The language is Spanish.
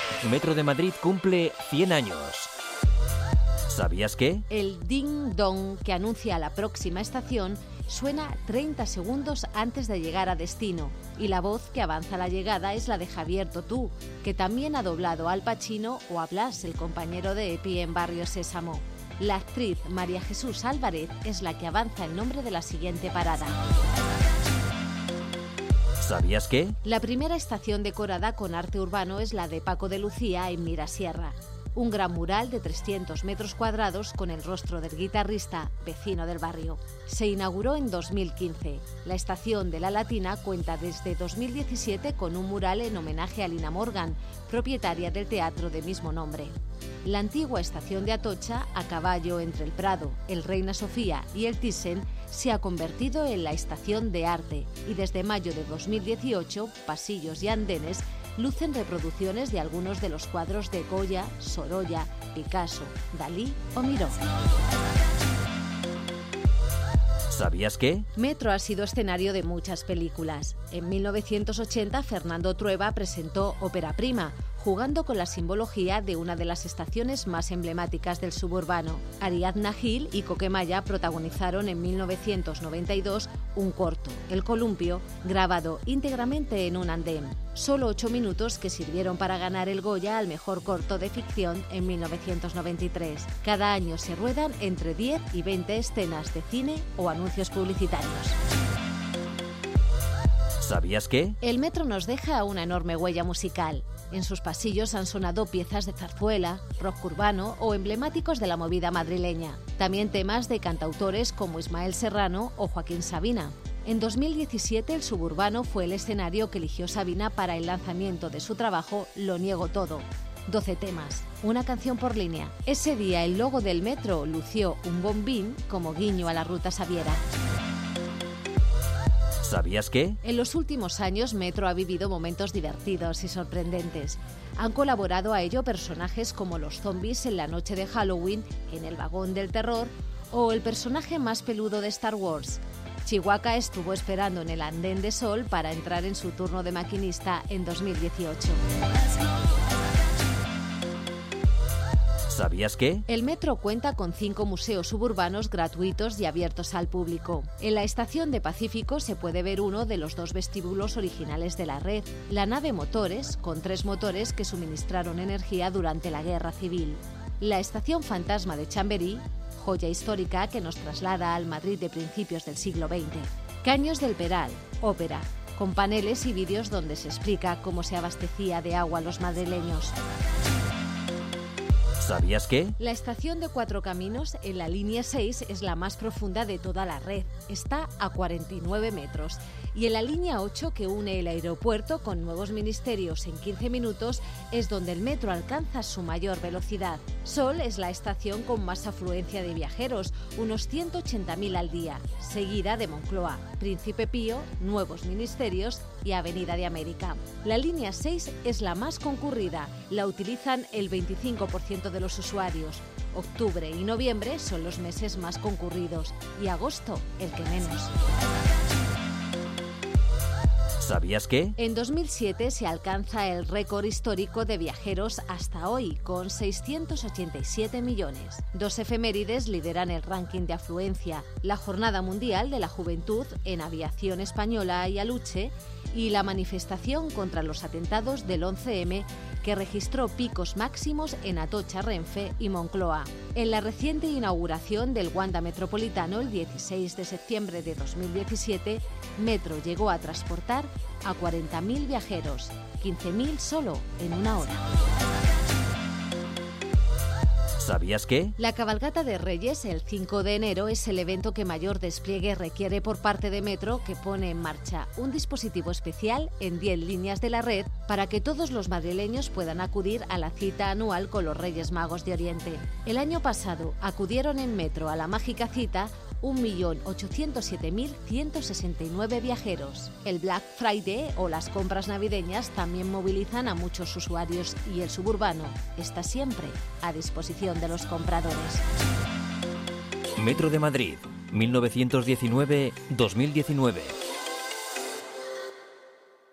Metro de Madrid cumple 100 años. ¿Sabías qué? El ding-dong que anuncia la próxima estación suena 30 segundos antes de llegar a destino, y la voz que avanza la llegada es la de Javier Totú, que también ha doblado a Al Pacino o a Blas, el compañero de Epi en Barrio Sésamo. La actriz María Jesús Álvarez es la que avanza el nombre de la siguiente parada. ¿Sabías qué? La primera estación decorada con arte urbano es la de Paco de Lucía en Mirasierra. Un gran mural de 300 metros cuadrados con el rostro del guitarrista, vecino del barrio. Se inauguró en 2015. La estación de La Latina cuenta desde 2017 con un mural en homenaje a Lina Morgan, propietaria del teatro de mismo nombre. La antigua estación de Atocha, a caballo entre el Prado, el Reina Sofía y el Thyssen, se ha convertido en la estación de arte y desde mayo de 2018, pasillos y andenes lucen reproducciones de algunos de los cuadros de Goya, Sorolla, Picasso, Dalí o Miró. ¿Sabías qué? Metro ha sido escenario de muchas películas. En 1980, Fernando Trueba presentó Ópera Prima, jugando con la simbología de una de las estaciones más emblemáticas del suburbano. Ariadna Gil y Coquemaya protagonizaron en 1992 un corto, El Columpio, grabado íntegramente en un andén. Solo 8 minutos que sirvieron para ganar el Goya al mejor corto de ficción en 1993. Cada año se ruedan entre 10 y 20 escenas de cine o anuncios publicitarios. ¿Sabías qué? El metro nos deja una enorme huella musical. En sus pasillos han sonado piezas de zarzuela, rock urbano o emblemáticos de la movida madrileña. También temas de cantautores como Ismael Serrano o Joaquín Sabina. En 2017 el suburbano fue el escenario que eligió Sabina para el lanzamiento de su trabajo Lo niego todo. 12 temas, una canción por línea. Ese día el logo del metro lució un bombín como guiño a la Ruta Sabiera. ¿Sabías qué? En los últimos años, Metro ha vivido momentos divertidos y sorprendentes. Han colaborado a ello personajes como los zombies en la noche de Halloween, en el vagón del terror, o el personaje más peludo de Star Wars. Chihuahua estuvo esperando en el andén de Sol para entrar en su turno de maquinista en 2018. ¿Sabías qué? El metro cuenta con 5 museos suburbanos gratuitos y abiertos al público. En la estación de Pacífico se puede ver uno de los 2 vestíbulos originales de la red, la nave Motores, con 3 motores que suministraron energía durante la Guerra Civil. La estación fantasma de Chamberí, joya histórica que nos traslada al Madrid de principios del siglo XX. Caños del Peral, ópera, con paneles y vídeos donde se explica cómo se abastecía de agua a los madrileños. ¿Sabías qué? La estación de Cuatro Caminos en la línea 6 es la más profunda de toda la red. Está a 49 metros. Y en la línea 8, que une el aeropuerto con nuevos ministerios en 15 minutos, es donde el metro alcanza su mayor velocidad. Sol es la estación con más afluencia de viajeros, unos 180.000 al día, seguida de Moncloa, Príncipe Pío, nuevos ministerios y Avenida de América. La línea 6 es la más concurrida, la utilizan el 25% de los usuarios. Octubre y noviembre son los meses más concurridos y agosto el que menos. ¿Sabías qué? En 2007 se alcanza el récord histórico de viajeros hasta hoy, con 687 millones. 2 efemérides lideran el ranking de afluencia: la Jornada Mundial de la Juventud en Aviación Española y Aluche y la manifestación contra los atentados del 11M, que registró picos máximos en Atocha, Renfe y Moncloa. En la reciente inauguración del Wanda Metropolitano el 16 de septiembre de 2017, Metro llegó a transportar a 40.000 viajeros, 15.000 solo en una hora. ¿Sabías qué? La cabalgata de Reyes, el 5 de enero, es el evento que mayor despliegue requiere por parte de Metro, que pone en marcha un dispositivo especial en 10 líneas de la red para que todos los madrileños puedan acudir a la cita anual con los Reyes Magos de Oriente. El año pasado acudieron en Metro a la mágica cita 1.807.169 viajeros. El Black Friday o las compras navideñas también movilizan a muchos usuarios y el suburbano está siempre a disposición de los compradores. Metro de Madrid, 1919-2019.